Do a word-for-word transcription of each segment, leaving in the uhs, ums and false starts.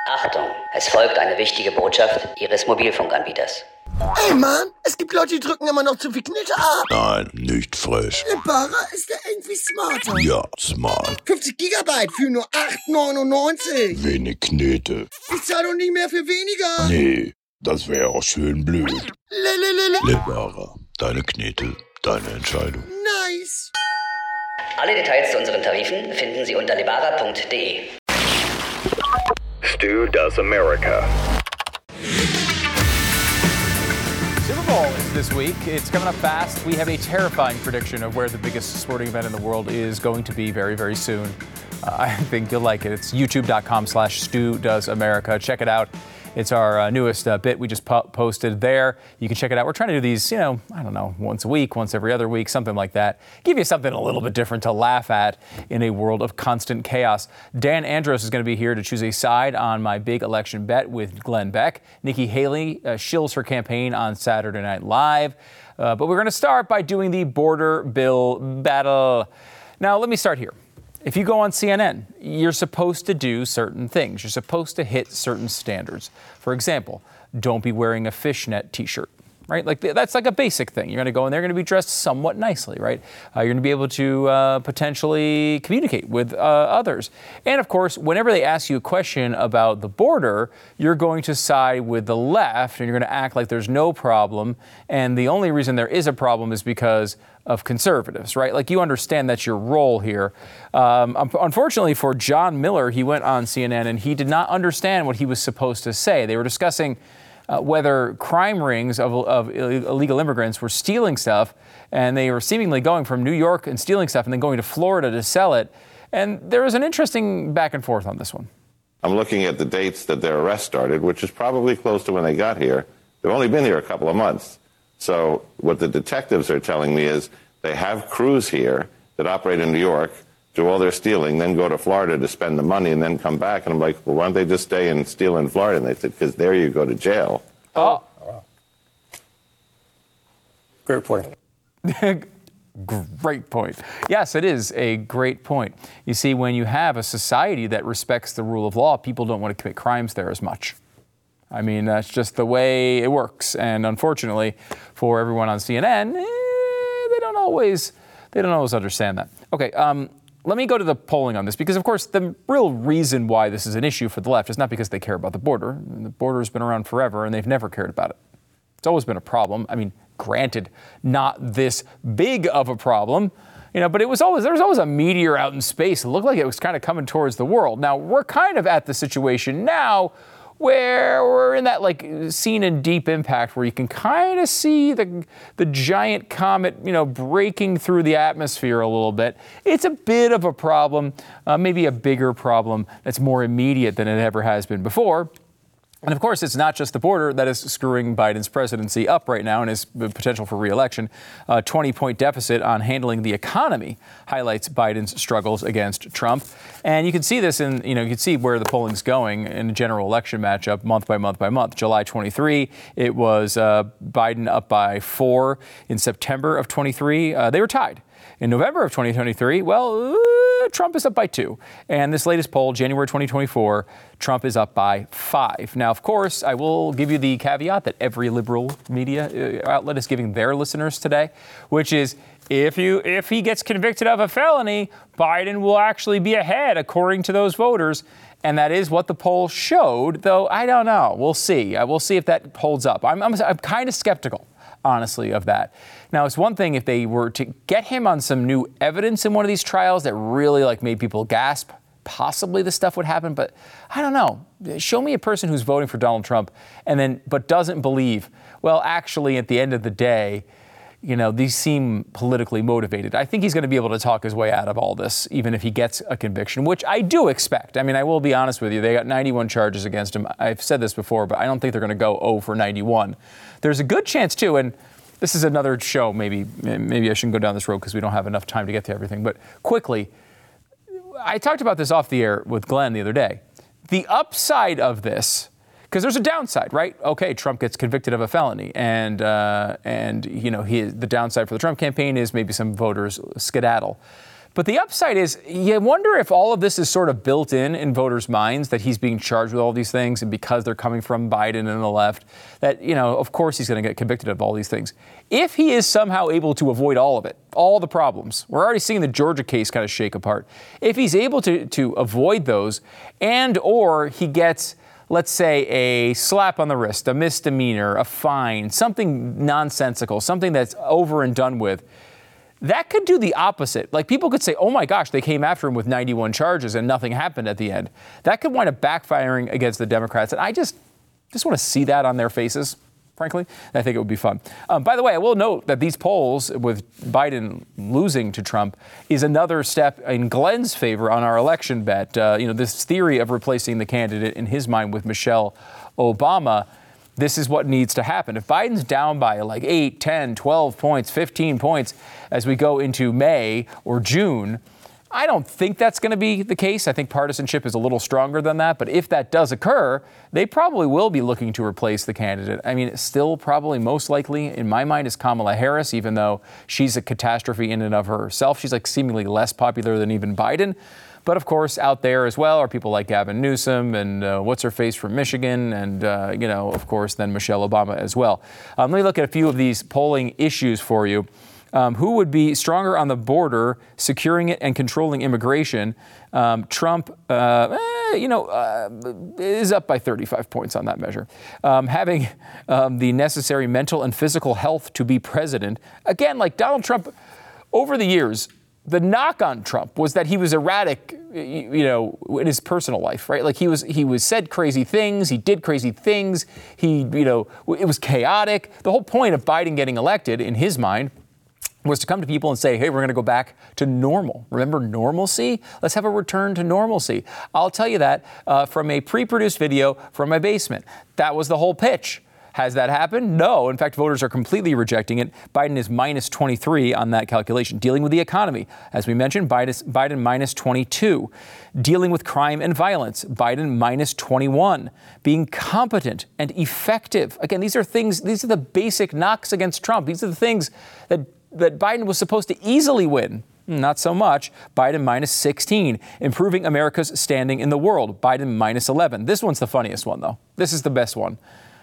Achtung, es folgt eine wichtige Botschaft Ihres Mobilfunkanbieters. Ey Mann, es gibt Leute, die drücken immer noch zu viel Knete ab. Nein, nicht frech. Libara ist ja irgendwie smarter. Ja, smart. fünfzig Gigabyte für nur acht neunundneunzig. Wenig Knete. Ich zahle doch nicht mehr für weniger. Nee, das wäre auch schön blöd. Lelelele. Lebara, deine Knete, deine Entscheidung. Nice. Alle Details zu unseren Tarifen finden Sie unter lebara punkt de. Stu Does America. Super Bowl is this week. It's coming up fast. We have a terrifying prediction of where the biggest sporting event in the world is going to be very, very soon. Uh, I think you'll like it. It's youtube.com slash Stu Does America. Check it out. It's our uh, newest uh, bit we just po- posted there. You can check it out. We're trying to do these, you know, I don't know, once a week, once every other week, something like that. Give you something a little bit different to laugh at in a world of constant chaos. Dan Andros is going to be here to choose a side on my big election bet with Glenn Beck. Nikki Haley uh, shills her campaign on Saturday Night Live. Uh, but we're going to start by doing the border bill battle. Now, let me start here. If you go on C N N, you're supposed to do certain things. You're supposed to hit certain standards. For example, don't be wearing a fishnet T-shirt, right? Like that's like a basic thing. You're going to go in there, you're going to be dressed somewhat nicely, right? Uh, you're going to be able to uh, potentially communicate with uh, others. And of course, whenever they ask you a question about the border, you're going to side with the left and you're going to act like there's no problem. And the only reason there is a problem is because of conservatives, right? Like you understand that's your role here. Um, unfortunately for John Miller, he went on C N N and he did not understand what he was supposed to say. They were discussing uh, whether crime rings of, of illegal immigrants were stealing stuff, and they were seemingly going from New York and stealing stuff and then going to Florida to sell it. And there was an interesting back and forth on this one. I'm looking at the dates that their arrest started, which is probably close to when they got here. They've only been here a couple of months. So what the detectives are telling me is they have crews here that operate in New York, do all their stealing, then go to Florida to spend the money and then come back. And I'm like, well, why don't they just stay and steal in Florida? And they said, because there you go to jail. Oh. Wow. Great point. Great point. Yes, it is a great point. You see, when you have a society that respects the rule of law, people don't want to commit crimes there as much. I mean, that's just the way it works. And unfortunately, for everyone on C N N, eh, they don't always they don't always understand that. Okay, um, let me go to the polling on this, because, of course, the real reason why this is an issue for the left is not because they care about the border. I mean, the border has been around forever, and they've never cared about it. It's always been a problem. I mean, granted, not this big of a problem, you know, but it was always there was always a meteor out in space. It looked like it was kind of coming towards the world. Now, we're kind of at the situation now where we're in that like scene in Deep Impact where you can kind of see the the giant comet, you know, breaking through the atmosphere a little bit. It's a bit of a problem, uh, maybe a bigger problem that's more immediate than it ever has been before. And of course, it's not just the border that is screwing Biden's presidency up right now and his potential for re-election. A twenty-point deficit on handling the economy highlights Biden's struggles against Trump. And you can see this in, you know, you can see where the polling's going in a general election matchup month by month by month. July twenty-three, it was uh, Biden up by four. In September of twenty-three, uh, they were tied. In November of twenty twenty-three, well, uh, Trump is up by two. And this latest poll, January twenty twenty-four, Trump is up by five. Now, of course, I will give you the caveat that every liberal media outlet is giving their listeners today, which is if you if he gets convicted of a felony, Biden will actually be ahead, according to those voters. And that is what the poll showed, though I don't know. We'll see. We'll see if that holds up. I'm, I'm, I'm kind of skeptical, honestly, of that. Now, it's one thing if they were to get him on some new evidence in one of these trials that really like made people gasp, possibly this stuff would happen. But I don't know. Show me a person who's voting for Donald Trump and then but doesn't believe, well, actually, at the end of the day, you know, these seem politically motivated. I think he's going to be able to talk his way out of all this, even if he gets a conviction, which I do expect. I mean, I will be honest with you. They got ninety-one charges against him. I've said this before, but I don't think they're going to go oh for ninety-one. There's a good chance, too, and this is another show. Maybe maybe I shouldn't go down this road because we don't have enough time to get to everything. But quickly, I talked about this off the air with Glenn the other day. The upside of this, because there's a downside, right? Okay, Trump gets convicted of a felony, and uh, and you know he, the downside for the Trump campaign is maybe some voters skedaddle. But the upside is, you wonder if all of this is sort of built in in voters' minds, that he's being charged with all these things, and because they're coming from Biden and the left, that, you know, of course he's going to get convicted of all these things. If he is somehow able to avoid all of it, all the problems, we're already seeing the Georgia case kind of shake apart. If he's able to, to avoid those, and or he gets, let's say, a slap on the wrist, a misdemeanor, a fine, something nonsensical, something that's over and done with, that could do the opposite. Like, people could say, oh my gosh, they came after him with ninety-one charges and nothing happened at the end. That could wind up backfiring against the Democrats. And I just, just want to see that on their faces, frankly. I think it would be fun. Um, by the way, I will note that these polls with Biden losing to Trump is another step in Glenn's favor on our election bet. Uh, you know, this theory of replacing the candidate in his mind with Michelle Obama. This is what needs to happen. If Biden's down by like eight, ten, twelve points, fifteen points as we go into May or June, I don't think that's going to be the case. I think partisanship is a little stronger than that. But if that does occur, they probably will be looking to replace the candidate. I mean, still probably most likely in my mind is Kamala Harris, even though she's a catastrophe in and of herself. She's like seemingly less popular than even Biden. But of course, out there as well are people like Gavin Newsom and uh, what's her face from Michigan, and uh, you know, of course, then Michelle Obama as well. Um, let me look at a few of these polling issues for you. Um, who would be stronger on the border, securing it and controlling immigration? Um, Trump, uh, eh, you know, uh, is up by thirty-five points on that measure. Um, having um, the necessary mental and physical health to be president. Again, like Donald Trump, over the years, the knock on Trump was that he was erratic, you know, in his personal life, right? Like he was, he was said crazy things, he did crazy things, he, you know, it was chaotic. The whole point of Biden getting elected, in his mind, was to come to people and say, hey, we're going to go back to normal. Remember normalcy? Let's have a return to normalcy. I'll tell you that uh, from a pre-produced video from my basement. That was the whole pitch. Has that happened? No. In fact, voters are completely rejecting it. Biden is minus twenty-three on that calculation. Dealing with the economy, as we mentioned, Biden, Biden minus twenty-two. Dealing with crime and violence, Biden minus twenty-one. Being competent and effective. Again, these are things, these are the basic knocks against Trump. These are the things that, that Biden was supposed to easily win. Not so much. Biden minus sixteen. Improving America's standing in the world. Biden minus eleven. This one's the funniest one, though. This is the best one.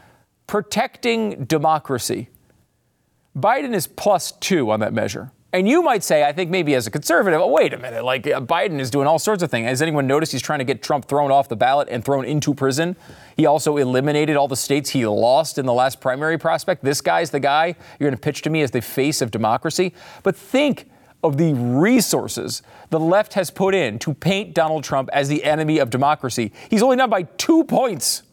Protecting democracy. Biden is plus two on that measure. And you might say, I think maybe as a conservative, oh, wait a minute, like uh, Biden is doing all sorts of things. Has anyone noticed he's trying to get Trump thrown off the ballot and thrown into prison? He also eliminated all the states he lost in the last primary prospect. This guy's the guy you're going to pitch to me as the face of democracy. But think of the resources the left has put in to paint Donald Trump as the enemy of democracy. He's only down by two points.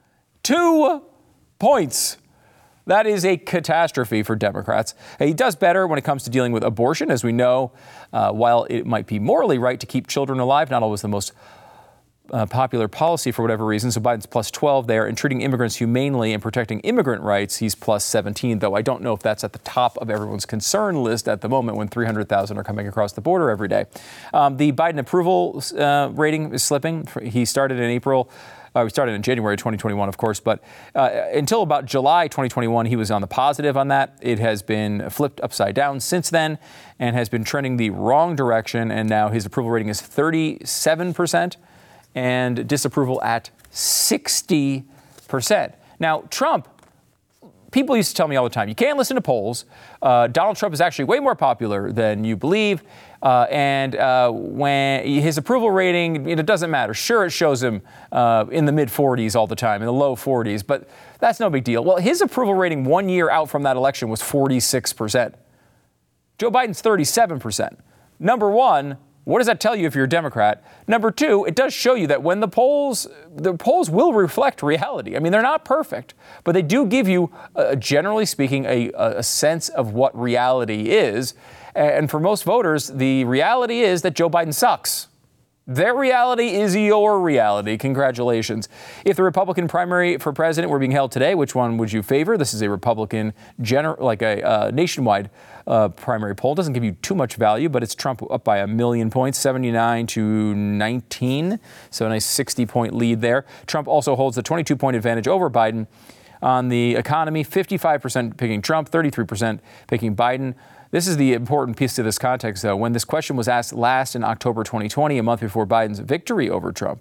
Two points. That is a catastrophe for Democrats. He does better when it comes to dealing with abortion. As we know, uh, while it might be morally right to keep children alive, not always the most uh, popular policy for whatever reason. So Biden's plus twelve there. And treating immigrants humanely and protecting immigrant rights, he's plus seventeen, though I don't know if that's at the top of everyone's concern list at the moment when three hundred thousand are coming across the border every day. Um, the Biden approval uh, rating is slipping. He started in April. Uh, we started in January twenty twenty-one, of course, but uh, until about July twenty twenty-one, he was on the positive on that. It has been flipped upside down since then and has been trending the wrong direction. And now his approval rating is thirty-seven percent and disapproval at sixty percent. Now, Trump, people used to tell me all the time, you can't listen to polls. Uh, Donald Trump is actually way more popular than you believe. Uh, and uh, when his approval rating, it doesn't matter. Sure, it shows him uh, in the mid forties all the time, in the low forties, but that's no big deal. Well, his approval rating one year out from that election was forty-six percent. Joe Biden's thirty-seven percent. Number one, what does that tell you if you're a Democrat? Number two, it does show you that when the polls, the polls will reflect reality. I mean, they're not perfect, but they do give you, uh, generally speaking, a, a sense of what reality is. And for most voters, the reality is that Joe Biden sucks. Their reality is your reality. Congratulations. If the Republican primary for president were being held today, which one would you favor? This is a Republican, gener- like a uh, nationwide uh, primary poll. Doesn't give you too much value, but it's Trump up by a million points, seventy-nine to nineteen. So a nice sixty-point lead there. Trump also holds the twenty-two point advantage over Biden. On the economy, fifty-five percent picking Trump, thirty-three percent picking Biden. This is the important piece to this context, though. When this question was asked last in October twenty twenty, a month before Biden's victory over Trump,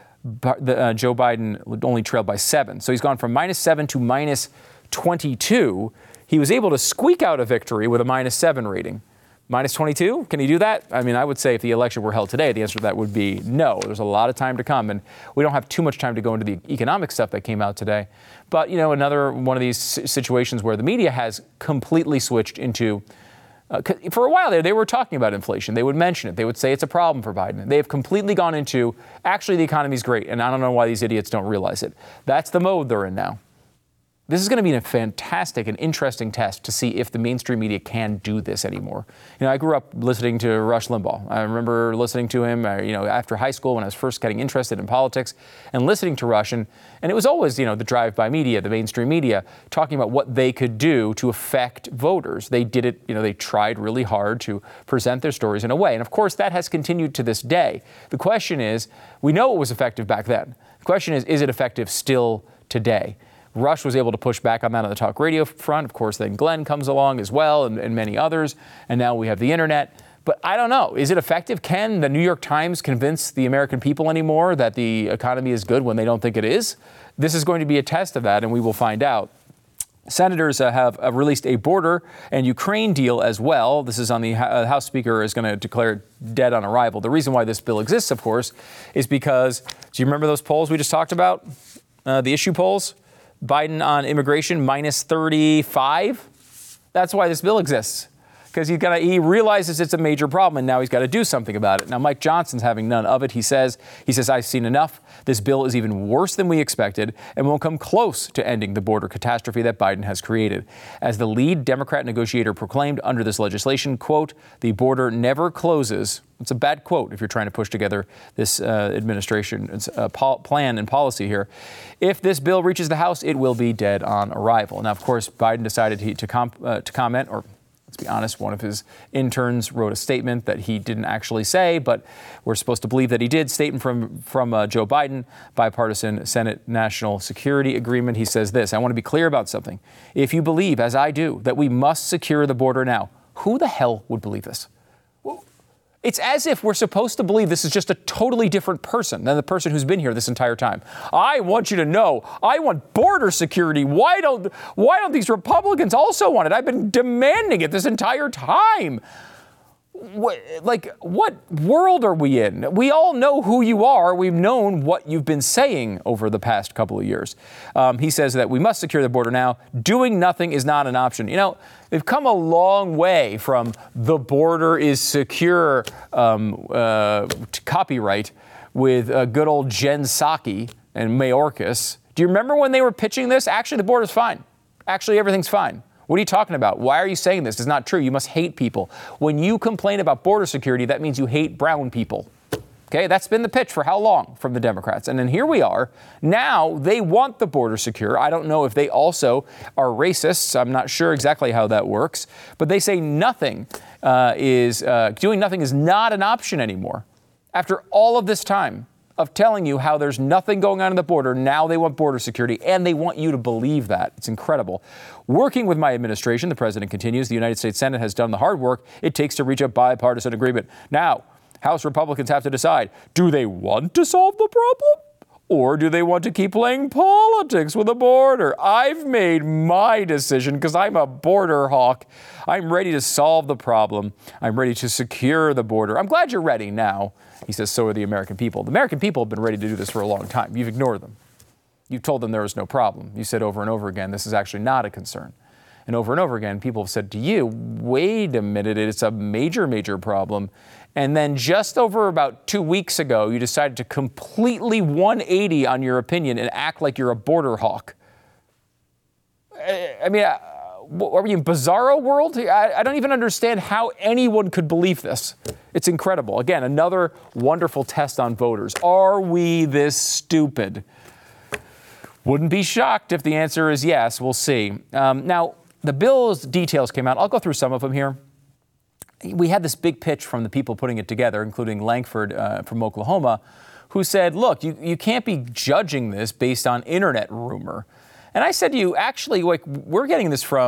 uh, Joe Biden only trailed by seven. So he's gone from minus seven to minus twenty-two. He was able to squeak out a victory with a minus seven rating. Minus twenty-two? Can he do that? I mean, I would say if the election were held today, the answer to that would be no. There's a lot of time to come, and we don't have too much time to go into the economic stuff that came out today. But, you know, another one of these situations where the media has completely switched into, uh, for a while there, they were talking about inflation. They would mention it. They would say it's a problem for Biden. They have completely gone into, actually, the economy's great, and I don't know why these idiots don't realize it. That's the mode they're in now. This is going to be a fantastic and interesting test to see if the mainstream media can do this anymore. You know, I grew up listening to Rush Limbaugh. I remember listening to him, uh, you know, after high school when I was first getting interested in politics and listening to Rush. And, and it was always, you know, the drive-by media, the mainstream media, talking about what they could do to affect voters. They did it, you know, they tried really hard to present their stories in a way. And of course, that has continued to this day. The question is, we know it was effective back then. The question is, is it effective still today? Rush was able to push back on that on the talk radio front. Of course, then Glenn comes along as well, and, and many others. And now we have the internet. But I don't know. Is it effective? Can the New York Times convince the American people anymore that the economy is good when they don't think it is? This is going to be a test of that, and we will find out. Senators uh, have uh, released a border and Ukraine deal as well. This is on the uh, House Speaker is going to declare it dead on arrival. The reason why this bill exists, of course, is because, do you remember those polls we just talked about? Uh, the issue polls? Biden on immigration, minus thirty-five. That's why this bill exists, because he's got he realizes it's a major problem, and now he's got to do something about it. Now, Mike Johnson's having none of it. He says, he says, I've seen enough. This bill is even worse than we expected and won't come close to ending the border catastrophe that Biden has created. As the lead Democrat negotiator proclaimed under this legislation, quote, the border never closes. It's a bad quote if you're trying to push together this uh, administration's uh, pol- plan and policy here. If this bill reaches the House, it will be dead on arrival. Now, of course, Biden decided he, to, comp- uh, to comment, or let's be honest, one of his interns wrote a statement that he didn't actually say, but we're supposed to believe that he did. Statement from, from uh, Joe Biden, bipartisan Senate National Security Agreement. He says this, I want to be clear about something. If you believe, as I do, that we must secure the border now, who the hell would believe this? It's as if we're supposed to believe this is just a totally different person than the person who's been here this entire time. I want you to know, I want border security. Why don't, why don't these Republicans also want it? I've been demanding it this entire time. What, like, what world are we in? We all know who you are. We've known what you've been saying over the past couple of years. Um, he says that we must secure the border now. Doing nothing is not an option. You know, they've come a long way from the border is secure um, uh, to copyright with uh, good old Jen Psaki and Mayorkas. Do you remember when they were pitching this? Actually, the border's fine. Actually, everything's fine. What are you talking about? Why are you saying this? It's not true. You must hate people. When you complain about border security, that means you hate brown people. Okay, that's been the pitch for how long from the Democrats? And then here we are. Now they want the border secure. I don't know if they also are racists. I'm not sure exactly how that works. But they say nothing uh, is, uh, doing nothing is not an option anymore. After all of this time of telling you how there's nothing going on in the border, now they want border security, and they want you to believe that. It's incredible. Working with my administration, the president continues, the United States Senate has done the hard work it takes to reach a bipartisan agreement. Now, House Republicans have to decide, do they want to solve the problem? Or do they want to keep playing politics with the border? I've made my decision because I'm a border hawk. I'm ready to solve the problem. I'm ready to secure the border. I'm glad you're ready now. He says, so are the American people. The American people have been ready to do this for a long time. You've ignored them. You've told them there was no problem. You said over and over again, this is actually not a concern. And over and over again, people have said to you, wait a minute, it's a major, major problem. And then just over about two weeks ago, you decided to completely one eighty on your opinion and act like you're a border hawk. I mean, are we in bizarro world? I, I don't even understand how anyone could believe this. It's incredible. Again, another wonderful test on voters. Are we this stupid? Wouldn't be shocked if the answer is yes. We'll see. Um, now, the bill's details came out. I'll go through some of them here. We had this big pitch from the people putting it together, including Langford uh, from Oklahoma, who said, look, you, you can't be judging this based on internet rumor. And I said to you, actually, like, we're getting this from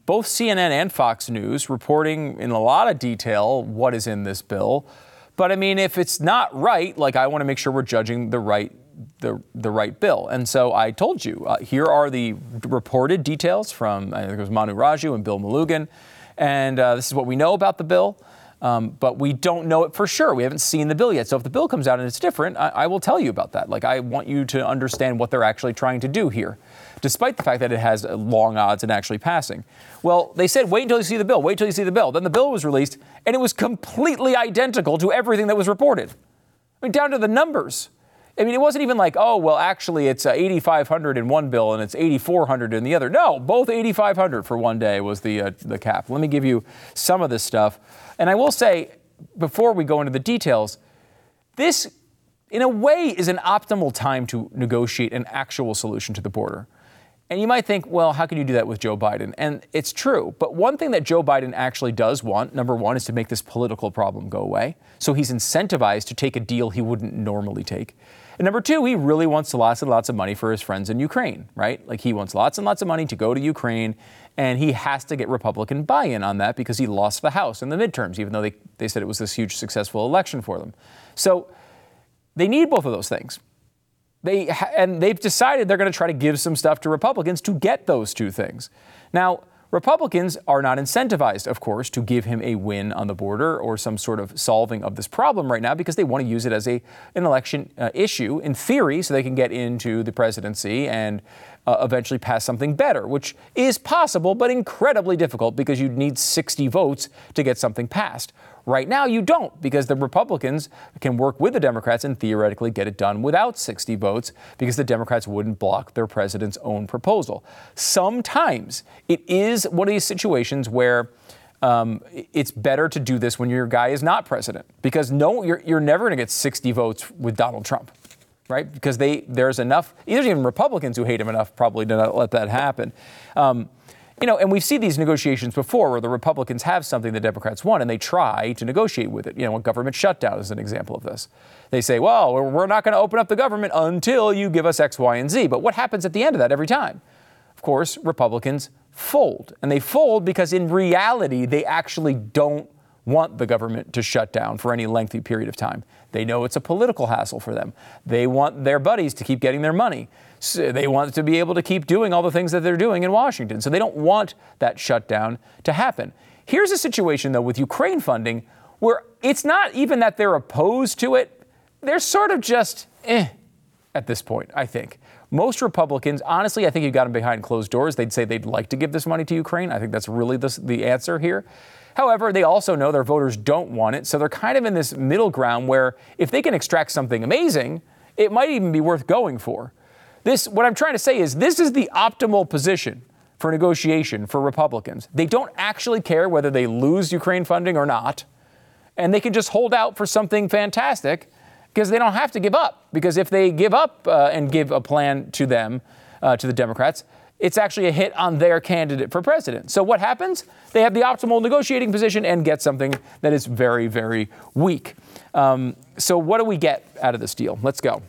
both C N N and Fox News reporting in a lot of detail what is in this bill. But I mean, if it's not right, like I want to make sure we're judging the right the the right bill. And so I told you, uh, here are the reported details from, I think it was Manu Raju and Bill Malugin. And uh, this is what we know about the bill. Um, but we don't know it for sure. We haven't seen the bill yet. So if the bill comes out and it's different, I, I will tell you about that. Like, I want you to understand what they're actually trying to do here, despite the fact that it has long odds in actually passing. Well, they said, wait until you see the bill. Wait till you see the bill. Then the bill was released, and it was completely identical to everything that was reported. I mean, down to the numbers. I mean, it wasn't even like, oh, well, actually, it's uh, eighty-five hundred in one bill and it's eighty-four hundred in the other. No, both eighty-five hundred for one day was the uh, the cap. Let me give you some of this stuff. And I will say, before we go into the details, this, in a way, is an optimal time to negotiate an actual solution to the border. And you might think, well, how can you do that with Joe Biden? And it's true. But one thing that Joe Biden actually does want, number one, is to make this political problem go away. So he's incentivized to take a deal he wouldn't normally take. And number two, he really wants lots and lots of money for his friends in Ukraine, right? Like, he wants lots and lots of money to go to Ukraine, and he has to get Republican buy-in on that because he lost the House in the midterms, even though they, they said it was this huge successful election for them. So they need both of those things. They and they've decided they're going to try to give some stuff to Republicans to get those two things. Now, Republicans are not incentivized, of course, to give him a win on the border or some sort of solving of this problem right now because they want to use it as a an election uh, issue, in theory, so they can get into the presidency and uh, eventually pass something better, which is possible but incredibly difficult because you'd need sixty votes to get something passed. Right now, you don't, because the Republicans can work with the Democrats and theoretically get it done without sixty votes because the Democrats wouldn't block their president's own proposal. Sometimes it is one of these situations where um, it's better to do this when your guy is not president, because no, you're, you're never going to get sixty votes with Donald Trump, right? Because they there's enough, there's even Republicans who hate him enough probably to not let that happen. Um, You know, and we've seen these negotiations before where the Republicans have something the Democrats want and they try to negotiate with it. You know, a government shutdown is an example of this. They say, well, we're not going to open up the government until you give us X, Y, and Z. But what happens at the end of that every time? Of course, Republicans fold. And they fold because in reality, they actually don't want the government to shut down for any lengthy period of time. They know it's a political hassle for them. They want their buddies to keep getting their money. So they want to be able to keep doing all the things that they're doing in Washington. So they don't want that shutdown to happen. Here's a situation, though, with Ukraine funding where it's not even that they're opposed to it. They're sort of just eh at this point, I think. Most Republicans, honestly, I think you got them behind closed doors. They'd say they'd like to give this money to Ukraine. I think that's really the, the answer here. However, they also know their voters don't want it. So they're kind of in this middle ground where if they can extract something amazing, it might even be worth going for. This, what I'm trying to say is this is the optimal position for negotiation for Republicans. They don't actually care whether they lose Ukraine funding or not. And they can just hold out for something fantastic because they don't have to give up. Because if they give up uh, and give a plan to them, uh, to the Democrats, it's actually a hit on their candidate for president. So what happens? They have the optimal negotiating position and get something that is very, very weak. Um, so what do we get out of this deal? Let's go.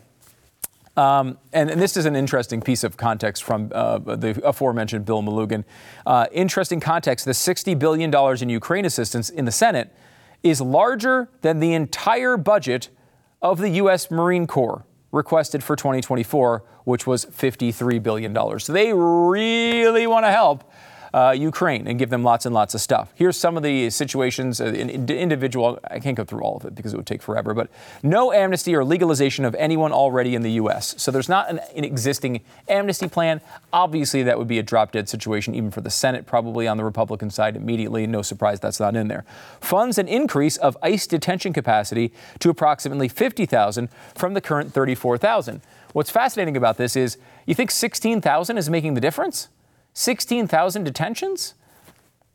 Um, and, and this is an interesting piece of context from uh, the aforementioned Bill Malugin. Uh, interesting context, the sixty billion dollars in Ukraine assistance in the Senate is larger than the entire budget of the U S Marine Corps requested for twenty twenty-four, which was fifty-three billion dollars. So they really want to help uh, Ukraine and give them lots and lots of stuff. Here's some of the situations, uh, in, in individual, I can't go through all of it because it would take forever, but no amnesty or legalization of anyone already in the U S. So there's not an, an existing amnesty plan. Obviously, that would be a drop-dead situation, even for the Senate, probably on the Republican side immediately. No surprise that's not in there. Funds an increase of ICE detention capacity to approximately fifty thousand from the current thirty-four thousand. What's fascinating about this is you think sixteen thousand is making the difference? sixteen thousand detentions?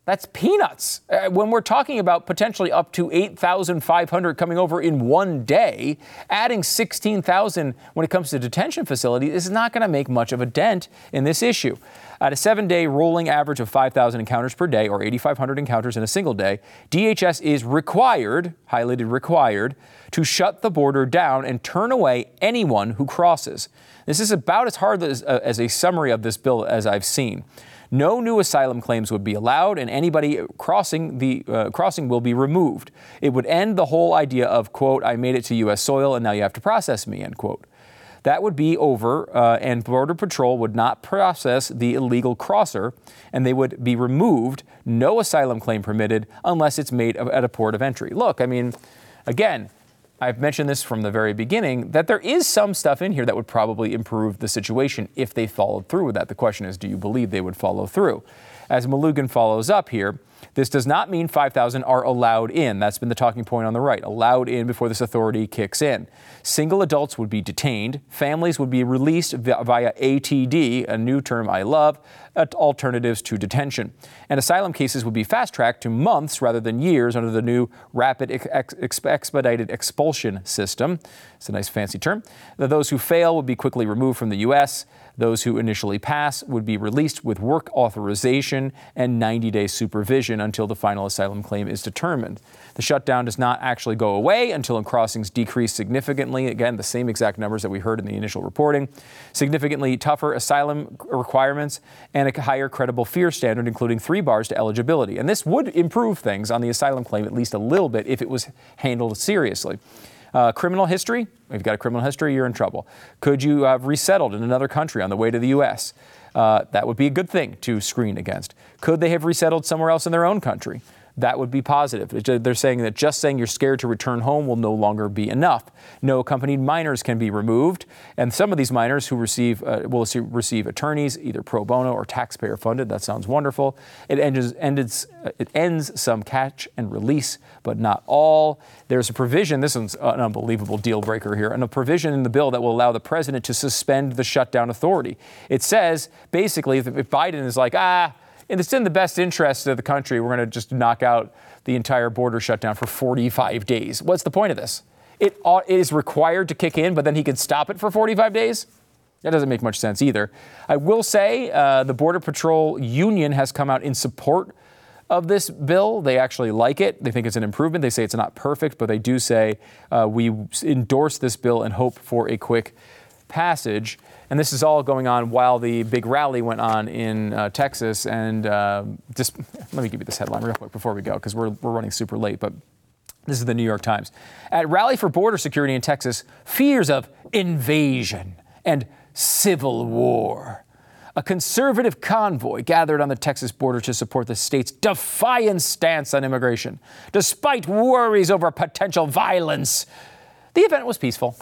That's peanuts. Uh, when we're talking about potentially up to eight thousand five hundred coming over in one day, adding sixteen thousand when it comes to detention facilities is not going to make much of a dent in this issue. At a seven-day rolling average of five thousand encounters per day, or eighty-five hundred encounters in a single day, D H S is required, highlighted required, to shut the border down and turn away anyone who crosses. This is about as hard as, uh, as a summary of this bill as I've seen. No new asylum claims would be allowed, and anybody crossing the uh, crossing will be removed. It would end the whole idea of, quote, I made it to U S soil and now you have to process me, end quote. That would be over, uh, and Border Patrol would not process the illegal crosser, and they would be removed. No asylum claim permitted unless it's made at a port of entry. Look, I mean, again, I've mentioned this from the very beginning, that there is some stuff in here that would probably improve the situation if they followed through with that. The question is, do you believe they would follow through? As Malugin follows up here, this does not mean five thousand are allowed in. That's been the talking point on the right. Allowed in before this authority kicks in. Single adults would be detained. Families would be released via A T D, a new term I love, alternatives to detention. And asylum cases would be fast-tracked to months rather than years under the new rapid ex- ex- expedited expulsion system. It's a nice fancy term. Those who fail would be quickly removed from the U S. Those who initially pass would be released with work authorization and ninety-day supervision until the final asylum claim is determined. The shutdown does not actually go away until crossings decrease significantly. Again, the same exact numbers that we heard in the initial reporting. Significantly tougher asylum requirements and a higher credible fear standard, including three bars to eligibility. And this would improve things on the asylum claim at least a little bit if it was handled seriously. Uh, criminal history, if you've got a criminal history, you're in trouble. Could you have resettled in another country on the way to the U S? Uh, that would be a good thing to screen against. Could they have resettled somewhere else in their own country? That would be positive. They're saying that just saying you're scared to return home will no longer be enough. No accompanied minors can be removed, and some of these minors who receive uh, will receive attorneys, either pro bono or taxpayer funded. That sounds wonderful. It ends, ends, it ends some catch and release, but not all. There's a provision, this is an unbelievable deal breaker here, and a provision in the bill that will allow the president to suspend the shutdown authority. It says, basically, if Biden is like, ah, and it's in the best interest of the country, we're going to just knock out the entire border shutdown for forty-five days. What's the point of this? It, it is required to kick in, but then he can stop it for forty-five days? That doesn't make much sense either. I will say uh, the Border Patrol Union has come out in support of this bill. They actually like it. They think it's an improvement. They say it's not perfect, but they do say uh, we endorse this bill and hope for a quick passage. And this is all going on while the big rally went on in uh, Texas. And uh, just let me give you this headline real quick before we go, because we're, we're running super late. But this is the New York Times. At rally for border security in Texas, fears of invasion and civil war. A conservative convoy gathered on the Texas border to support the state's defiant stance on immigration, despite worries over potential violence. The event was peaceful.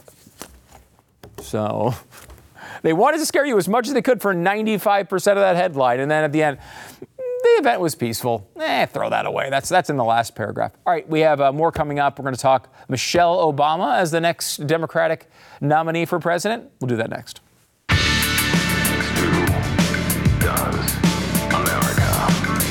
So they wanted to scare you as much as they could for ninety-five percent of that headline. And then at the end, the event was peaceful. Eh, throw that away. That's that's in the last paragraph. All right, we have uh, more coming up. We're going to talk Michelle Obama as the next Democratic nominee for president. We'll do that next. Does America.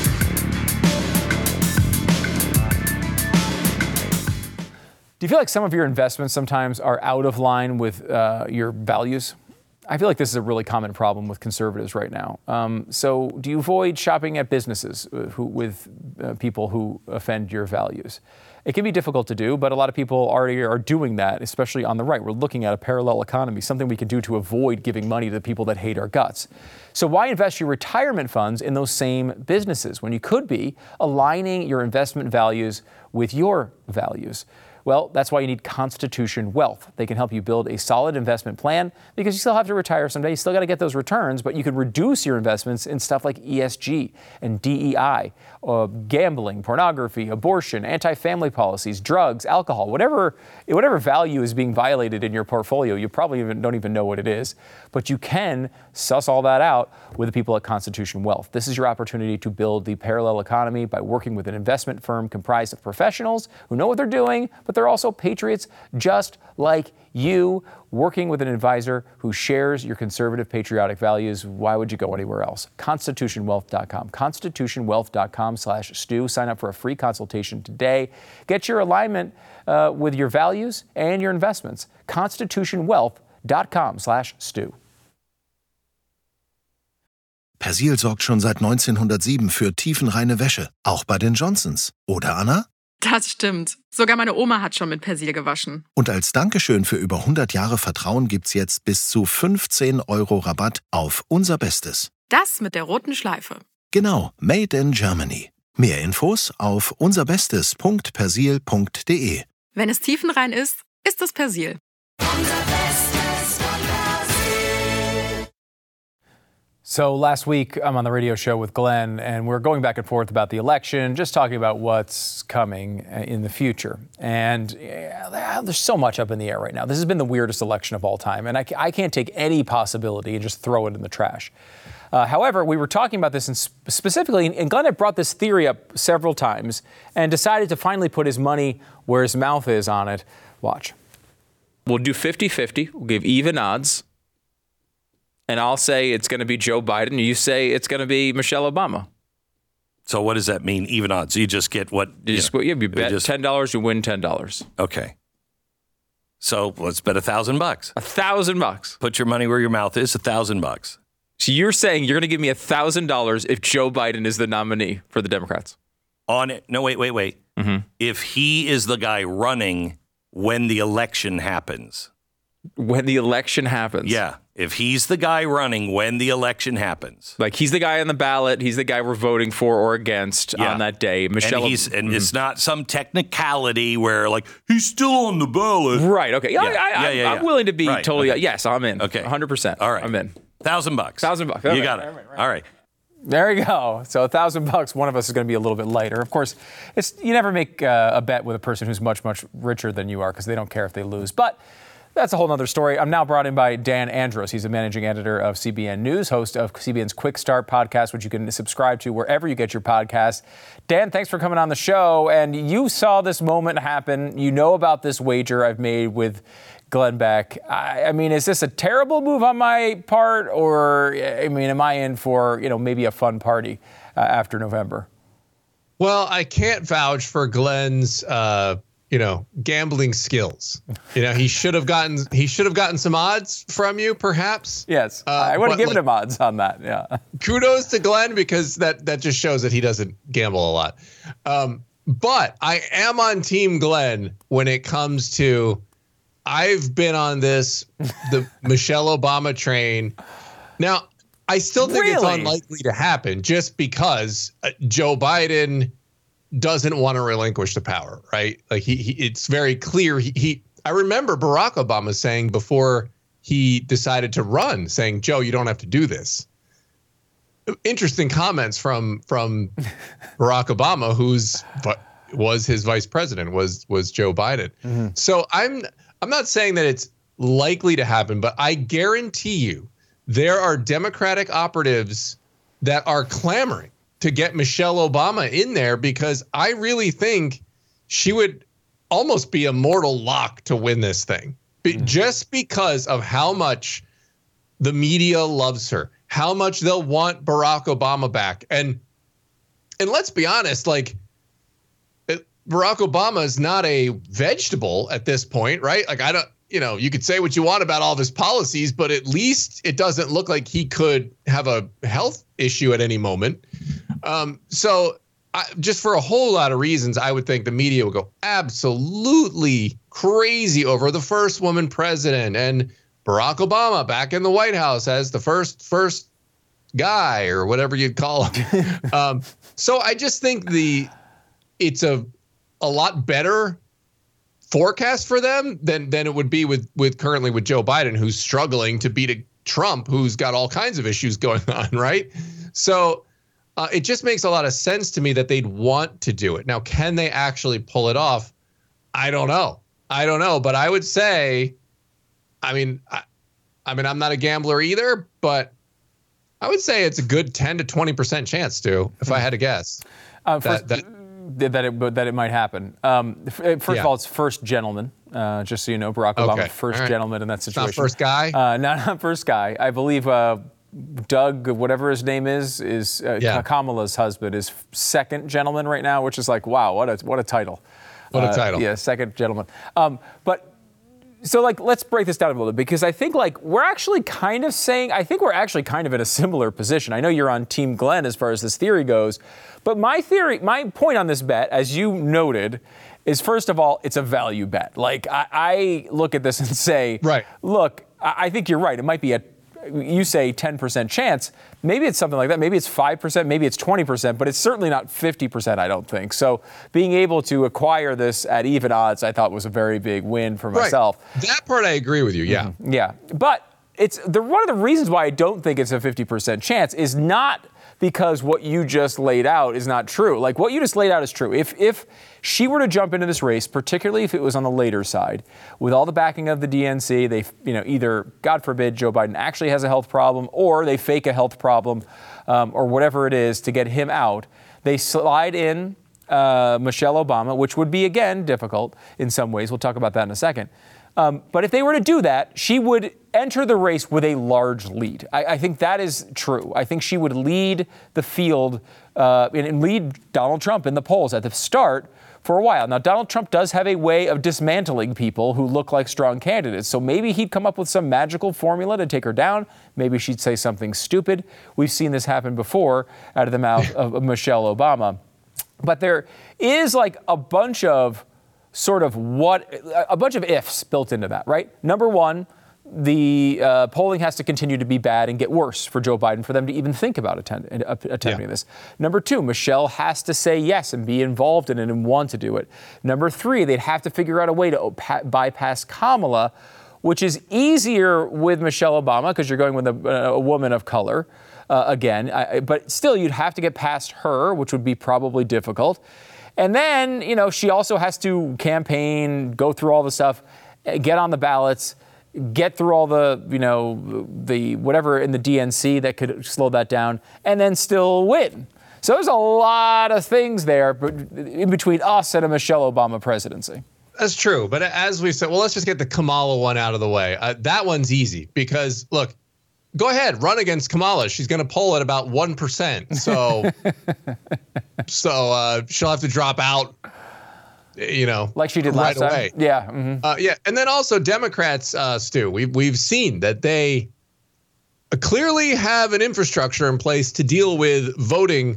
Do you feel like some of your investments sometimes are out of line with uh, your values? I feel like this is a really common problem with conservatives right now. Um, so do you avoid shopping at businesses who, with uh, people who offend your values? It can be difficult to do, but a lot of people already are doing that, especially on the right. We're looking at a parallel economy, something we can do to avoid giving money to the people that hate our guts. So why invest your retirement funds in those same businesses when you could be aligning your investment values with your values? Well, that's why you need Constitution Wealth. They can help you build a solid investment plan because you still have to retire someday. You still got to get those returns, but you could reduce your investments in stuff like E S G and D E I, uh, gambling, pornography, abortion, anti-family policies, drugs, alcohol, whatever, whatever value is being violated in your portfolio. You probably even don't even know what it is, but you can suss all that out with the people at Constitution Wealth. This is your opportunity to build the parallel economy by working with an investment firm comprised of professionals who know what they're doing, but but they're also patriots just like you, working with an advisor who shares your conservative patriotic values. Why would you go anywhere else? constitution wealth dot com. constitution wealth dot com slash Stu. Sign up for a free consultation today. Get your alignment uh, with your values and your investments. constitution wealth dot com slash Stu. Persil sorgt schon seit neunzehnhundertsieben für tiefenreine Wäsche, auch bei den Johnsons. Oder, Anna? Das stimmt. Sogar meine Oma hat schon mit Persil gewaschen. Und als Dankeschön für über hundert Jahre Vertrauen gibt's jetzt bis zu fünfzehn Euro Rabatt auf unser Bestes. Das mit der roten Schleife. Genau, Made in Germany. Mehr Infos auf unserbestes punkt persil punkt de. Wenn es tiefenrein ist, ist es Persil. So last week, I'm on the radio show with Glenn, and we're going back and forth about the election, just talking about what's coming in the future. And yeah, there's so much up in the air right now. This has been the weirdest election of all time, and I, I can't take any possibility and just throw it in the trash. Uh, however, we were talking about this in sp- specifically, and Glenn had brought this theory up several times and decided to finally put his money where his mouth is on it. Watch. We'll do fifty-fifty. We'll give even odds. And I'll say it's going to be Joe Biden. You say it's going to be Michelle Obama. So what does that mean, even odds? You just get what? You, you just know, you bet just, ten dollars, you win ten dollars. Okay. So let's bet a thousand bucks. A thousand bucks. Put your money where your mouth is, a thousand bucks. So you're saying you're going to give me a thousand dollars if Joe Biden is the nominee for the Democrats? On it? No, wait, wait, wait. Mm-hmm. If he is the guy running when the election happens. When the election happens? Yeah. If he's the guy running when the election happens. Like he's the guy on the ballot, he's the guy we're voting for or against yeah. on that day. Michelle, and, he's, and mm-hmm. it's not some technicality where like, he's still on the ballot. Right, okay. Yeah, yeah. I, I, yeah, yeah, I'm yeah. willing to be right. totally, okay. yes, I'm in. Okay. one hundred percent. All right. I'm in. Thousand bucks. Thousand bucks. You right. got it. Right, right, right. All right. There you go. So a thousand bucks, one of us is going to be a little bit lighter. Of course, it's you never make uh, a bet with a person who's much, much richer than you are because they don't care if they lose. But that's a whole other story. I'm now brought in by Dan Andros. He's the managing editor of C B N News, host of C B N's Quick Start podcast, which you can subscribe to wherever you get your podcasts. Dan, thanks for coming on the show. And you saw this moment happen. You know about this wager I've made with Glenn Beck. I, I mean, is this a terrible move on my part? Or, I mean, am I in for, you know, maybe a fun party uh, after November? Well, I can't vouch for Glenn's uh you know, gambling skills. You know, he should have gotten he should have gotten some odds from you, perhaps. Yes, uh, I would have given like, him odds on that. Yeah. Kudos to Glenn because that that just shows that he doesn't gamble a lot. Um, but I am on Team Glenn when it comes to. I've been on this the Michelle Obama train. Now, I still think really? it's unlikely to happen, just because uh, Joe Biden doesn't want to relinquish the power, right? Like he, he it's very clear. He, he, I remember Barack Obama saying before he decided to run, saying, Joe, you don't have to do this. Interesting comments from, from Barack Obama, who's was his vice president, was, was Joe Biden. Mm-hmm. So I'm, I'm not saying that it's likely to happen, but I guarantee you there are Democratic operatives that are clamoring to get Michelle Obama in there because I really think she would almost be a mortal lock to win this thing. Mm-hmm. Just because of how much the media loves her, how much they'll want Barack Obama back. And and let's be honest, like Barack Obama is not a vegetable at this point, right? Like I don't, you know, you could say what you want about all of his policies, but at least it doesn't look like he could have a health issue at any moment. Um, so I, just for a whole lot of reasons, I would think the media would go absolutely crazy over the first woman president and Barack Obama back in the White House as the first first guy or whatever you'd call him. um, so I just think the it's a a lot better forecast for them than than it would be with with currently with Joe Biden, who's struggling to beat a Trump who's got all kinds of issues going on, right? So uh, it just makes a lot of sense to me that they'd want to do it. Now, can they actually pull it off? I don't know. I don't know, but I would say, I mean, I, I mean, I'm not a gambler either, but I would say it's a good ten to twenty percent chance, Stu, if I had to guess. Uh, first, that, that, that it that it might happen. Um, first Yeah. of all, it's first gentleman. Uh, just so you know, Barack Obama, Okay. first All right. gentleman in that It's situation. not first guy? Uh, not, not first guy. I believe uh, Doug, whatever his name is, is uh, Yeah. Kamala's husband, is second gentleman right now, which is like, wow, what a what a title. What a Uh, title. Yeah, second gentleman. Um, but. So, like, let's break this down a little bit, because I think, like, we're actually kind of saying, I think we're actually kind of in a similar position. I know you're on Team Glenn as far as this theory goes, but my theory, my point on this bet, as you noted, is first of all, it's a value bet. Like, I, I look at this and say, Right. look, I, I think you're right. It might be a, you say ten percent chance. Maybe it's something like that. Maybe it's five percent, maybe it's twenty percent, but it's certainly not fifty percent, I don't think. So being able to acquire this at even odds, I thought was a very big win for myself. Right. That part I agree with you. Yeah. Mm-hmm. Yeah. But it's the, one of the reasons why I don't think it's a fifty percent chance is not because what you just laid out is not true. Like, what you just laid out is true. If if she were to jump into this race, particularly if it was on the later side, with all the backing of the D N C, they, you know, either, God forbid, Joe Biden actually has a health problem, or they fake a health problem, um, or whatever it is to get him out. They slide in uh, Michelle Obama, which would be, again, difficult in some ways. We'll talk about that in a second. Um, but if they were to do that, she would enter the race with a large lead. I, I think that is true. I think she would lead the field uh, and, and lead Donald Trump in the polls at the start for a while. Now, Donald Trump does have a way of dismantling people who look like strong candidates. So maybe he'd come up with some magical formula to take her down. Maybe she'd say something stupid. We've seen this happen before out of the mouth of, of Michelle Obama. But there is like a bunch of sort of what, a bunch of ifs built into that, right? Number one, the uh, polling has to continue to be bad and get worse for Joe Biden for them to even think about attend, uh, attempting Yeah. this. Number two, Michelle has to say yes and be involved in it and want to do it. Number three, they'd have to figure out a way to opa- bypass Kamala, which is easier with Michelle Obama because you're going with a, a woman of color. Uh, again, I, but still, you'd have to get past her, which would be probably difficult. And then, you know, she also has to campaign, go through all the stuff, get on the ballots, get through all the, you know, the whatever in the D N C that could slow that down, and then still win. So there's a lot of things there in between us and a Michelle Obama presidency. That's true. But as we said, well, let's just get the Kamala one out of the way. Uh, that one's easy because, look, go ahead, run against Kamala. She's going to poll at about one percent. So, so uh, she'll have to drop out, you know, like she did right last away. time. Yeah. Mm-hmm. Uh, yeah. And then also Democrats, uh, Stu, we've, we've seen that they clearly have an infrastructure in place to deal with voting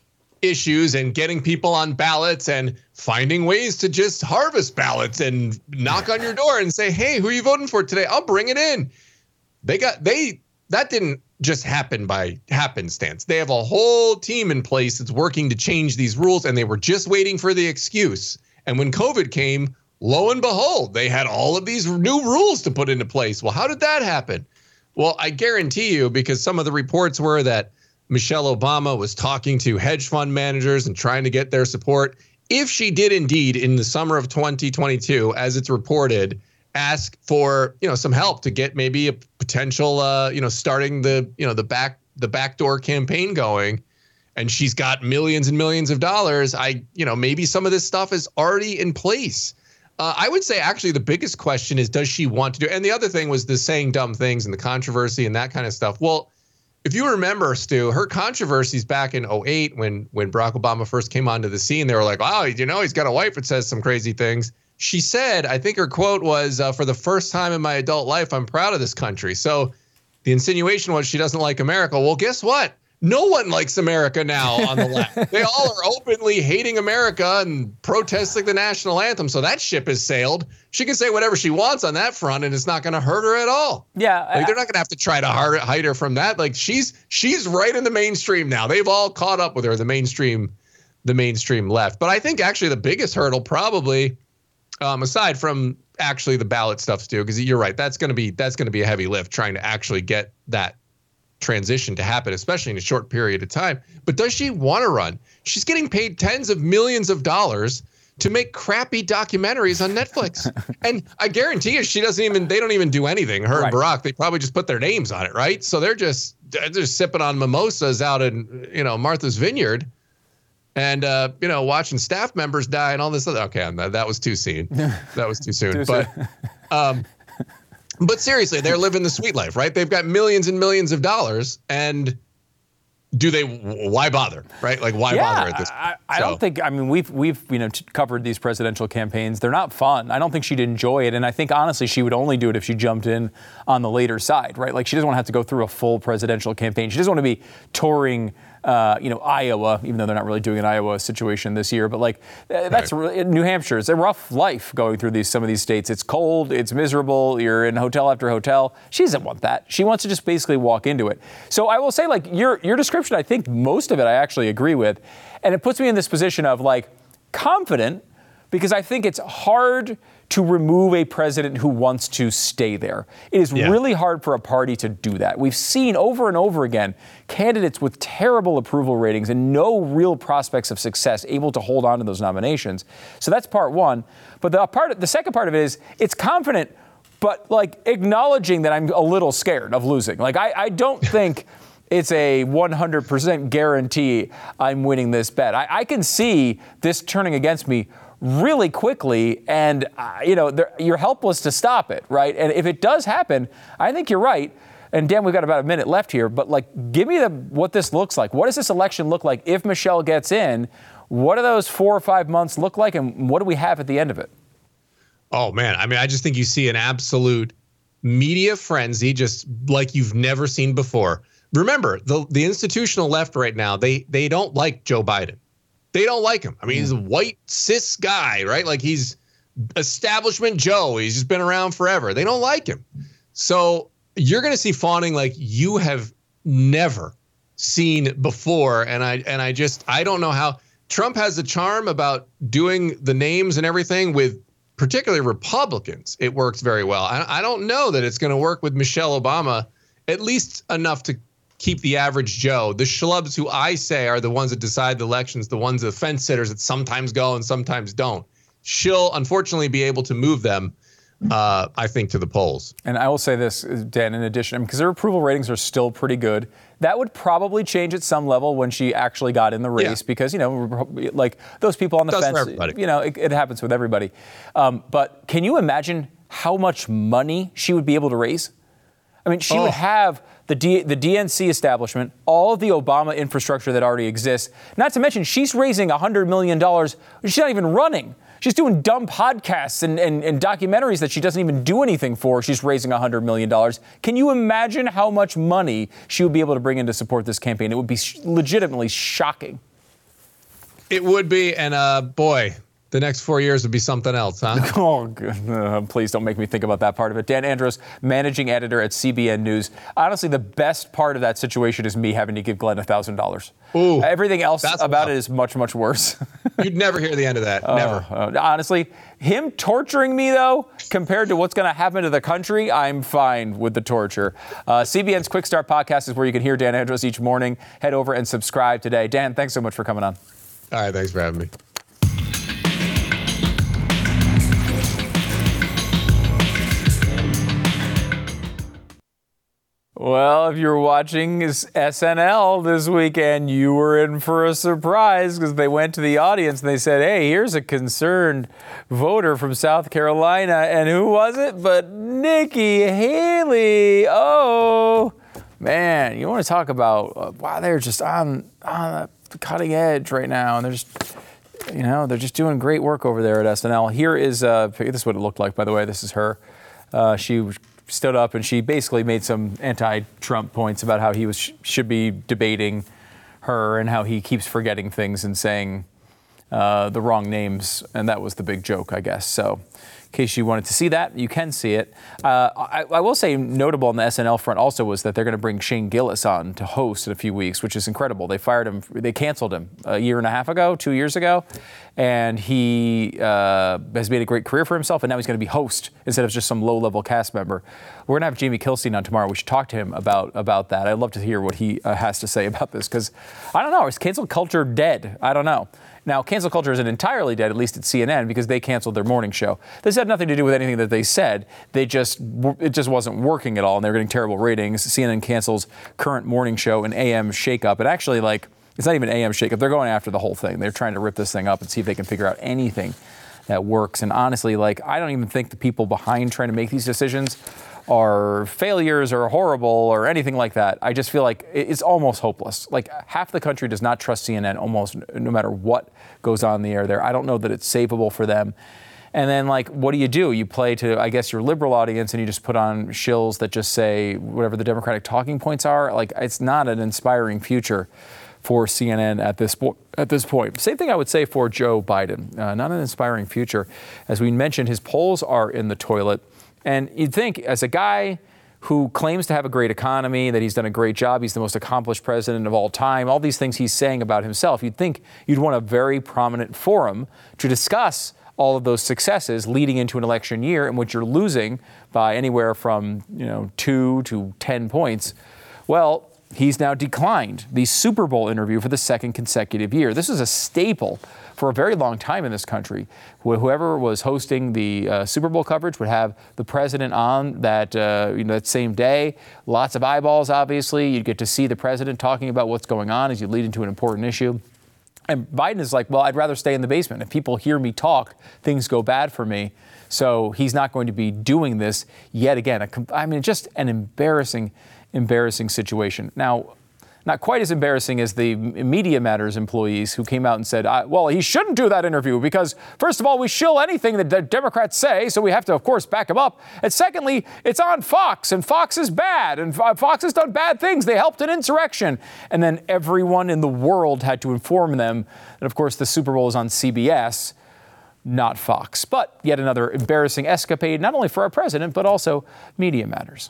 issues and getting people on ballots and finding ways to just harvest ballots and knock on your door and say, hey, who are you voting for today? I'll bring it in. They got, they, that didn't just happen by happenstance. They have a whole team in place that's working to change these rules, and they were just waiting for the excuse. And when COVID came, lo and behold, they had all of these new rules to put into place. Well, how did that happen? Well, I guarantee you, because some of the reports were that Michelle Obama was talking to hedge fund managers and trying to get their support. If she did indeed in the summer of twenty twenty-two, as it's reported, ask for, you know, some help to get maybe a potential, uh, you know, starting the, you know, the back, the backdoor campaign going, and she's got millions and millions of dollars. I, you know, maybe some of this stuff is already in place. Uh, I would say actually the biggest question is, does she want to do it? And the other thing was the saying dumb things and the controversy and that kind of stuff. Well, if you remember, Stu, her controversies back in oh eight when, when Barack Obama first came onto the scene, they were like, wow, you know, he's got a wife that says some crazy things. She said, I think her quote was, uh, for the first time in my adult life, I'm proud of this country. So the insinuation was she doesn't like America. Well, guess what? No one likes America now on the left. They all are openly hating America and protesting the national anthem. So that ship has sailed. She can say whatever she wants on that front, and it's not going to hurt her at all. Yeah. Like, they're not going to have to try to hide her from that. Like, she's she's right in the mainstream now. They've all caught up with her, the mainstream, the mainstream left. But I think actually the biggest hurdle probably, um, aside from actually the ballot stuff, Stu, because you're right, that's going to be that's going to be a heavy lift trying to actually get that transition to happen, especially in a short period of time. But does she want to run? She's getting paid tens of millions of dollars to make crappy documentaries on Netflix. And I guarantee you, she doesn't even, they don't even do anything. Her Right. and Barack, they probably just put their names on it, right? So they're just, they're just sipping on mimosas out in, you know, Martha's Vineyard. and uh, you know, watching staff members die and all this other. Okay, that, that was too soon. That was too soon. Too but, soon. um, but seriously, they're living the sweet life, right? They've got millions and millions of dollars, and do they? Why bother, right? Like, why yeah, bother at this point? I, I So- don't think. I mean, we've we've you know t- covered these presidential campaigns. They're not fun. I don't think she'd enjoy it, and I think honestly, she would only do it if she jumped in on the later side, right? Like, she doesn't want to have to go through a full presidential campaign. She doesn't want to be touring. Uh, you know, Iowa, even though they're not really doing an Iowa situation this year, but like uh, that's Right. really, New Hampshire. It's a rough life going through these some of these states. It's cold, it's miserable. You're in hotel after hotel. She doesn't want that. She wants to just basically walk into it. So I will say, like your your description, I think most of it I actually agree with, and it puts me in this position of like confident because I think it's hard to remove a president who wants to stay there. It is Yeah. really hard for a party to do that. We've seen over and over again candidates with terrible approval ratings and no real prospects of success able to hold on to those nominations. So that's part one. But the part, the second part of it is it's confident, but like acknowledging that I'm a little scared of losing. Like I, I don't think it's a one hundred percent guarantee I'm winning this bet. I, I can see this turning against me really quickly, and uh, you know there, you're helpless to stop it, right? And if it does happen, I think you're right. And Dan, we've got about a minute left here, but like, give me the what this looks like. What does this election look like if Michelle gets in? What do those four or five months look like, and what do we have at the end of it? Oh man, I mean, I just think you see an absolute media frenzy, just like you've never seen before. Remember, the the institutional left right now, they they don't like Joe Biden. They don't like him. I mean, he's a white cis guy, right? Like he's establishment Joe. He's just been around forever. They don't like him. So you're going to see fawning like you have never seen before. And I and I just I don't know how Trump has a charm about doing the names and everything with particularly Republicans. It works very well. I, I don't know that it's going to work with Michelle Obama, at least enough to keep the average Joe, the schlubs who I say are the ones that decide the elections, the ones, the fence sitters that sometimes go and sometimes don't. She'll unfortunately be able to move them, uh, I think, to the polls. And I will say this, Dan, in addition, because their approval ratings are still pretty good. That would probably change at some level when she actually got in the race Yeah. because, you know, like those people on the Does for fence, everybody. you know, it, it happens with everybody. Um, but can you imagine how much money she would be able to raise? I mean, she Oh. would have the D, the D N C establishment, all of the Obama infrastructure that already exists. Not to mention, she's raising one hundred million dollars. She's not even running. She's doing dumb podcasts and, and, and documentaries that she doesn't even do anything for. She's raising one hundred million dollars. Can you imagine how much money she would be able to bring in to support this campaign? It would be sh- legitimately shocking. It would be, and uh, boy, the next four years would be something else, huh? Oh, good. Uh, please don't make me think about that part of it. Dan Andros, managing editor at C B N News. Honestly, the best part of that situation is me having to give Glenn one thousand dollars. Ooh, Everything else that's about rough. it is much, much worse. You'd never hear the end of that. Never. Uh, uh, honestly, him torturing me, though, compared to what's going to happen to the country, I'm fine with the torture. Uh, C B N's Quick Start podcast is where you can hear Dan Andros each morning. Head over and subscribe today. Dan, thanks so much for coming on. All right, thanks for having me. Well, if you're watching S N L this weekend, you were in for a surprise because they went to the audience and they said, hey, here's a concerned voter from South Carolina. And who was it but Nikki Haley? Oh, man, you want to talk about, uh, wow, they're just on, on the cutting edge right now. And they're just, you know, they're just doing great work over there at S N L. Here is, uh, this is what it looked like, by the way. This is her. Uh, she was stood up and she basically made some anti-Trump points about how he was should be debating her and how he keeps forgetting things and saying uh, the wrong names. And that was the big joke, I guess. So in case you wanted to see that, you can see it. Uh, I, I will say notable on the S N L front also was that they're going to bring Shane Gillis on to host in a few weeks, which is incredible. They fired him. They canceled him a year and a half ago, two years ago. And he uh, has made a great career for himself, and now he's going to be host instead of just some low-level cast member. We're going to have Jamie Kilstein on tomorrow. We should talk to him about, about that. I'd love to hear what he uh, has to say about this, because I don't know. Is cancel culture dead? I don't know. Now, cancel culture isn't entirely dead, at least at C N N, because they canceled their morning show. This had nothing to do with anything that they said. They just it just wasn't working at all, and they were getting terrible ratings. C N N cancels current morning show and A M shakeup. And actually, like, It's not even A M shakeup. They're going after the whole thing. They're trying to rip this thing up and see if they can figure out anything that works. And honestly, like, I don't even think the people behind trying to make these decisions are failures or horrible or anything like that. I just feel like it's almost hopeless. Like, half the country does not trust C N N almost no matter what goes on in the air there. I don't know that it's savable for them. And then, like, what do you do? You play to, I guess, your liberal audience and you just put on shills that just say whatever the Democratic talking points are. Like, it's not an inspiring future for C N N at this, po- at this point. Same thing I would say for Joe Biden. Uh, not an inspiring future. As we mentioned, his polls are in the toilet. And you'd think, as a guy who claims to have a great economy, that he's done a great job, he's the most accomplished president of all time, all these things he's saying about himself, you'd think you'd want a very prominent forum to discuss all of those successes leading into an election year in which you're losing by anywhere from, you know, two to ten points. Well, he's now declined the Super Bowl interview for the second consecutive year. This is a staple for a very long time in this country. Whoever was hosting the uh, Super Bowl coverage would have the president on that, uh, you know, that same day. Lots of eyeballs, obviously. You'd get to see the president talking about what's going on as you lead into an important issue. And Biden is like, well, I'd rather stay in the basement. If people hear me talk, things go bad for me. So he's not going to be doing this yet again. A, I mean, just an embarrassing, embarrassing situation. Now, not quite as embarrassing as the Media Matters employees who came out and said, well, he shouldn't do that interview because, first of all, we shill anything that the Democrats say, so we have to, of course, back him up. And secondly, it's on Fox, and Fox is bad, and Fox has done bad things. They helped an insurrection. And then everyone in the world had to inform them that, of course, the Super Bowl is on C B S, not Fox. But yet another embarrassing escapade, not only for our president, but also Media Matters.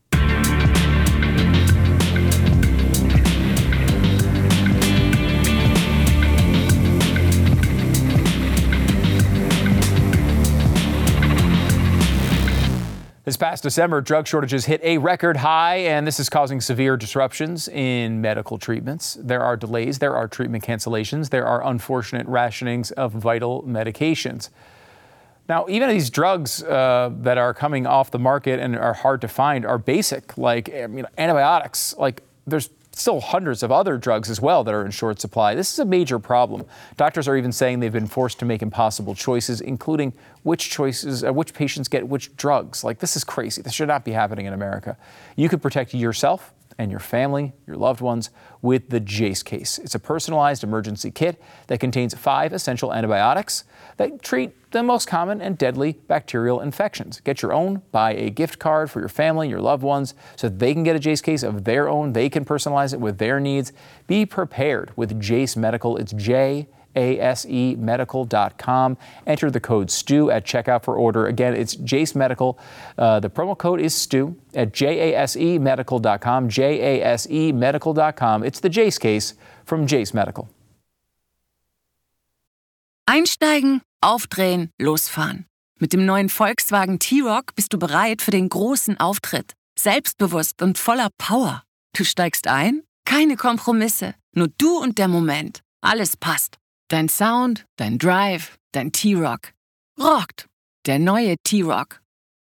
This past December, drug shortages hit a record high, and this is causing severe disruptions in medical treatments. There are delays, there are treatment cancellations, there are unfortunate rationings of vital medications. Now, even these drugs uh, that are coming off the market and are hard to find are basic, like you know, antibiotics. Like, there's still hundreds of other drugs as well that are in short supply. This is a major problem. Doctors are even saying they've been forced to make impossible choices, including which choices, uh, which patients get which drugs. Like, this is crazy. This should not be happening in America. You could protect yourself and your family, your loved ones, with the Jase Case. It's a personalized emergency kit that contains five essential antibiotics that treat the most common and deadly bacterial infections. Get your own, buy a gift card for your family, your loved ones, so that they can get a Jase Case of their own. They can personalize it with their needs. Be prepared with Jase Medical. It's J A S E medical dot com. Enter the code STU at checkout for order. Again, it's Jase Medical. Uh, the promo code is STU at J A S E medical dot com. J A S E medical dot com. It's the Jase Case from Jase Medical. Einsteigen, aufdrehen, losfahren. Mit dem neuen Volkswagen T-Roc bist du bereit für den großen Auftritt. Selbstbewusst und voller Power. Du steigst ein? Keine Kompromisse. Nur du und der Moment. Alles passt. Dein Sound, dein Drive, dein T-Roc. Rockt. Der neue T-Roc.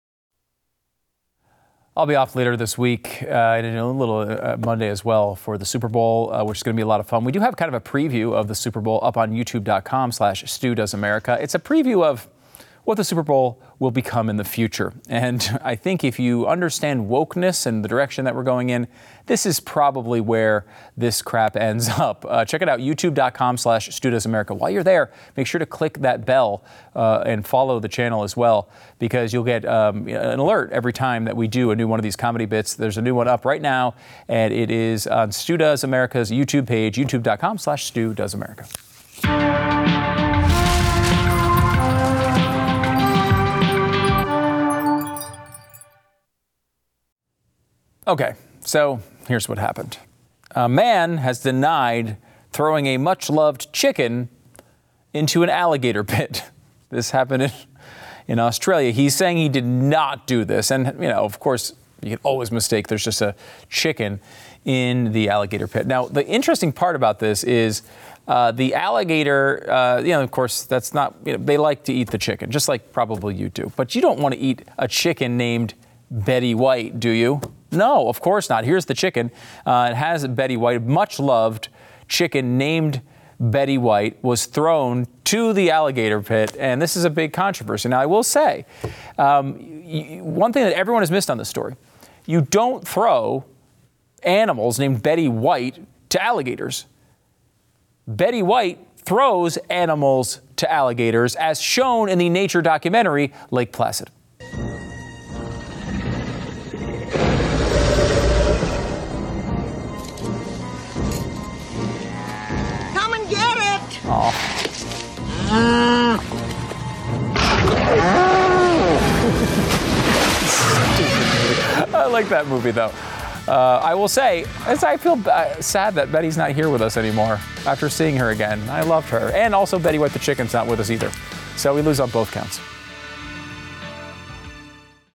I'll be off later this week uh, and a little uh, Monday as well for the Super Bowl, uh, which is going to be a lot of fun. We do have kind of a preview of the Super Bowl up on youtube dot com slash Stu Does America. It's a preview of what the Super Bowl will become in the future. And I think if you understand wokeness and the direction that we're going in, this is probably where this crap ends up. Uh, check it out, youtube dot com slash Stu Does America. While you're there, make sure to click that bell uh, and follow the channel as well, because you'll get um, an alert every time that we do a new one of these comedy bits. There's a new one up right now, and it is on Stu Does America's YouTube page, youtube dot com slash Stu Does America. Okay, so here's what happened. A man has denied throwing a much-loved chicken into an alligator pit. This happened in, in Australia. He's saying he did not do this. And, you know, of course, you can always mistake there's just a chicken in the alligator pit. Now, the interesting part about this is uh, the alligator, uh, you know, of course, that's not, you know, they like to eat the chicken, just like probably you do. But you don't want to eat a chicken named Betty White, do you? No, of course not. Here's the chicken. Uh, it has Betty White, much loved chicken named Betty White was thrown to the alligator pit, and this is a big controversy. Now, I will say, um, y- one thing that everyone has missed on this story, you don't throw animals named Betty White to alligators. Betty White throws animals to alligators, as shown in the nature documentary Lake Placid. Come and get it! Oh. I like that movie, though. Uh, I will say, as I feel uh, sad that Betty's not here with us anymore after seeing her again. I loved her. And also Betty White the chicken's not with us either. So we lose on both counts.